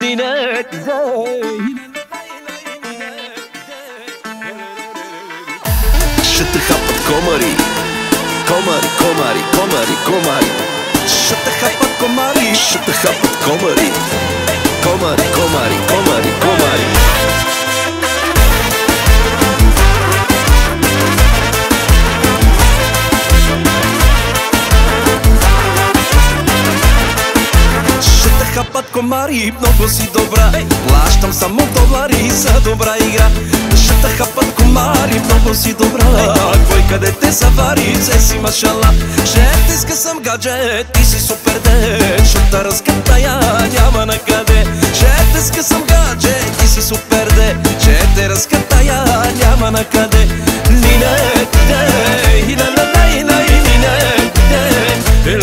нине. Ще те хапат комари, комари, комари, комари, комари. Ще те хапат комари, ще те хапат комари, комари, комари, комари, комари. Хапат комари, много си добра. Плащам само долари за добра игра. Ще те хапат комари, много си добра. Кой къде те завари, взе си машала. Ще те скъсам гадже, ти си супер ден. Ще те разкатая, няма накъде. Ще те скъсам гадже, ти си супер ден. Ще те разкатая, няма накъде. Нине, дей, ина-на-дай, нине, дей,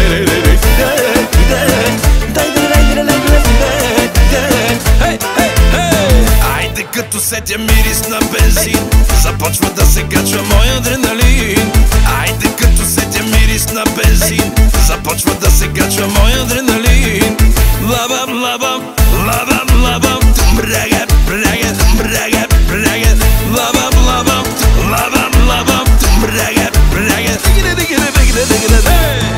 като сетя мирис на бензин, започва да се качва мой адреналин. Айде като сетя мирис на бензин, започва да се качва мой адреналин. Лабам, лабам, лабам, лабам, брага, брага, брага, брага. Лабам, лабам, лабам, лабам, брага, брага. Дигиде, дигиде, дигиде, дигиде.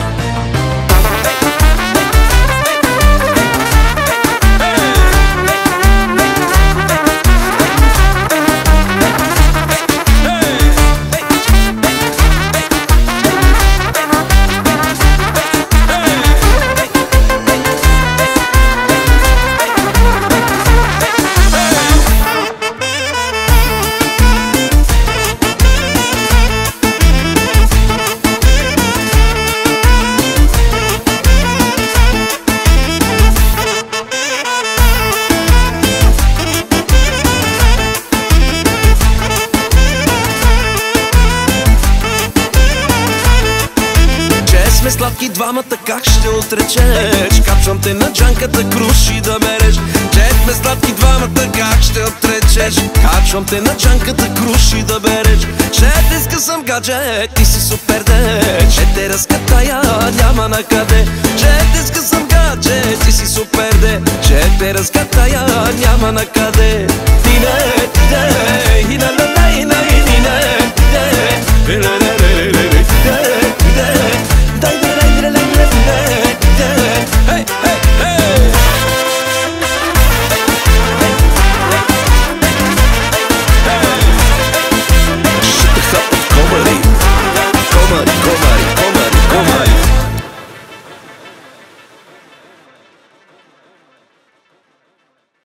Сме сладки двамата, как ще отречеш? Качвам те на джанката, круши да береш. Че сме сладки двамата, как ще отречеш? Качвам те на джанката, круши да береш. Ще те скъсам гадже, ти си супер ден. Ще те разкатая, няма накъде. Ще те скъсам гадже, ти си супер ден. Ще те разкатая, няма накъде. Нине, нине, нине, нине, нине, нине, нине, нине.